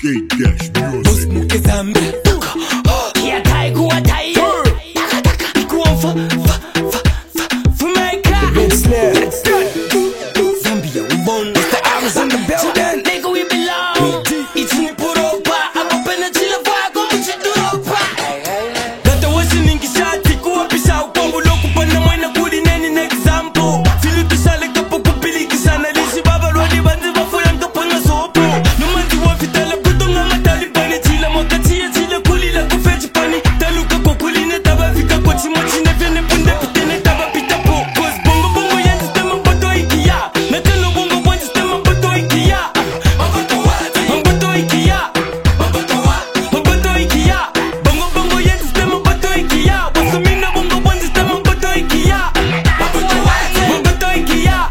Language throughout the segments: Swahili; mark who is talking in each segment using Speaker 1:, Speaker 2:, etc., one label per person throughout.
Speaker 1: Boss Mukezambe Kia tai kuwa tai Kuwa for my car Zambia we born Mr. Arms in the building Nigga we belong It's in Europa Ako penachila vago mchiduropa Gata wasi ningi shati Kuwa pisa ukongu loku Pana mwena kudi neni na example Fili tusale kapo kupiliki sana Lisi baba lwadi banzi bafula nkapo na sopo Numanzi wafitala kutonga matali pani Chila mwakatia chila kulila kufeji pani Taluka kwa kuline taba fika kwa chimochine Vyene punde pitene taba pita po Cause bongo bongo yanzi stema mboto ikia Metelo bongo wanzi stema mboto ikia Mboto ikia Mboto ikia Bongo bongo yanzi stema mboto ikia Wasamina bongo wanzi stema mboto ikia Mboto ikia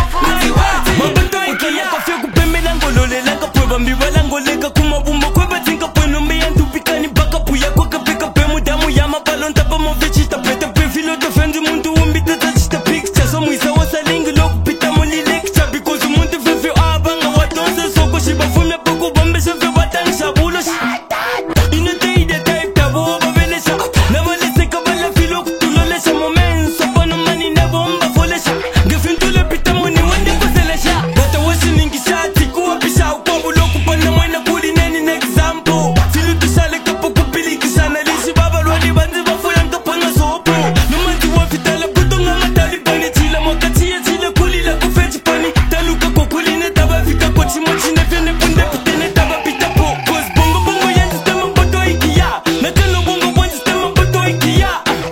Speaker 1: Mboto ikia Kafia kupembe lango lole langa pweba mbiwa lango lega kumabumba kweba zinga pweno mbeya ntupikani baka puya kwa kapeka pemu damu ya mapalon tapa mofechita pete prefilo defendi muntu umbita tachita picture so mwisa wasalingi loku pita muli lecture because umuntu fefio abanga watonse soko shiba fumya poko bombe sefe batang shabulos ino te ide type tabo bavelesha navalese kabala filo kutulolesha momenso pano mani nebomba folesha ngefintule pita muni wende koselesha gata wasi ningi shati kuwa pisha ukombu loku pana mwena kuli neni na example filo tusale kapo kupiliki sana lisi baba lwadi banzi bafula nkapo na sopo numanzi wafitala kutonga matali pani chila mwakatia chila kulila kufeji pani taluka kwa kuline taba fika kwa chimochine vyene punde pitene taba pita po cause bongo bongo yanzi stema mboto ikia Metelo bongo wanzi stema mboto ikia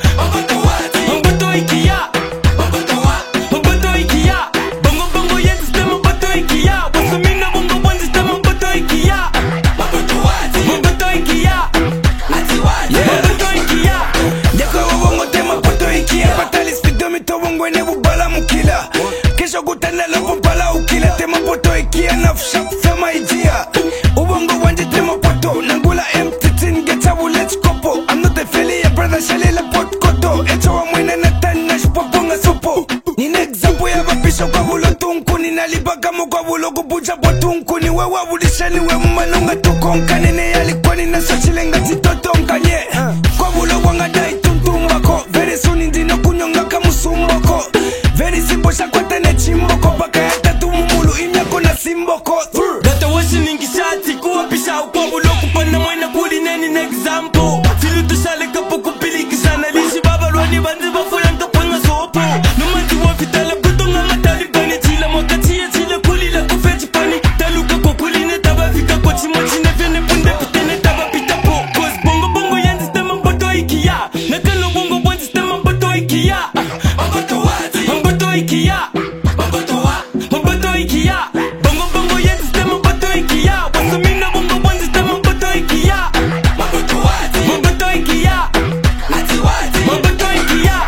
Speaker 1: Mboto ikia Mboto ikia Bongo bongo yanzi stema mboto ikia Wasamina bongo wanzi stema mboto ikia Mboto ikia Mboto ikia
Speaker 2: Deko wabongo tema poto ikia Patali spidomi to bongo ene bubala mukila Kesho kutana lopo pala ukila Tema poto ikia na fshap fema ijia Ubongo wanje tema poto Nangula M13 getabu let's kopo I'm not a feli ya brother shali la pot koto Echo wa mwene na tani shpobonga sopo Nina example ya bapisho kwa bulo tunku Nina lipa kamo kwa bulo kubucha po tunku Ni wewa budishani we mmanonga tukonka Nene yalikuwa nina sochilenga titotonka nye Kwa bulo wanga dai tuntumbako Very soon indino kunyonga kamusumboko Very simple shakwata ne chimboko Baka yata tumumulu imyako na simboko
Speaker 1: Gata wasi ningi shati kuwa pisha ukombu loku pana mwena kuli neni na example Fili tusale kapo kupiliki sana lisi baba lwadi banzi bafula nkapo na sopo Numanzi wafitala kutonga matali pani chila mwakatia chila kulila kufeji pani Taluka kwa kuline taba fika kwa chimochine vyene punde pitene taba pita po Cause bongo bongo yanzi stema mboto ikia Metelo bongo wanzi stema mboto ikia Mboto ikia Mboto ikia Bongo bongo yanzi stema mboto ikia Wasamina bongo wanzi stema mboto ikia Mboto ikia Mboto ikia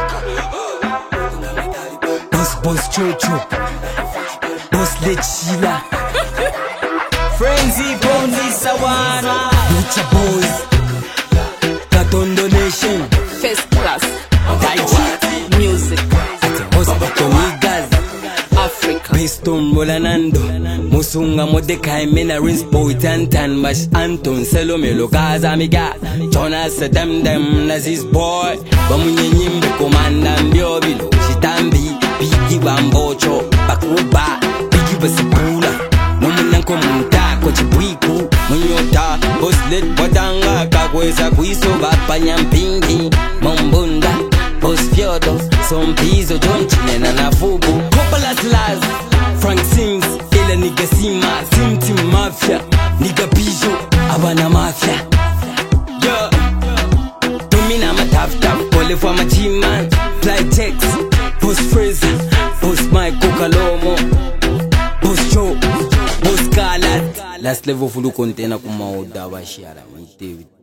Speaker 1: Boss Chocho Boss Lechila Frenzy Bondi Sawana Lucha Boys Katondo Nation
Speaker 3: First class
Speaker 1: Daichi
Speaker 3: music
Speaker 1: Hospital Niggas
Speaker 3: Africa
Speaker 1: Piston Molanando Musunga Modekai Mena Rins Boy Tantan Bash Anton Selomelo Gaza Amiga Jonas Dem Nazis Boy Bamunye Nyimbe Komanda Mbiobilo Shitambi Bigi Bambocho Bakuba Bigi Basipula Mumunanko Muntako Chibuiku Munyota Boslet Bodanga Kakweza Kuiso Bapa Nyampingi Mombunda Boss Fyodo Sompizo John Chinena na Fubu Kopalas Laz Frank Sims Ela Niga Sima Sim Team Mafia Niga Bijo Abana Mafia Yeah Domina Matafta Pole for my team man Fly Tex Boss Fraser Boss Mike Kokalomo Boss Joe Boss Kala Last level fulu container kuma oda bashiara David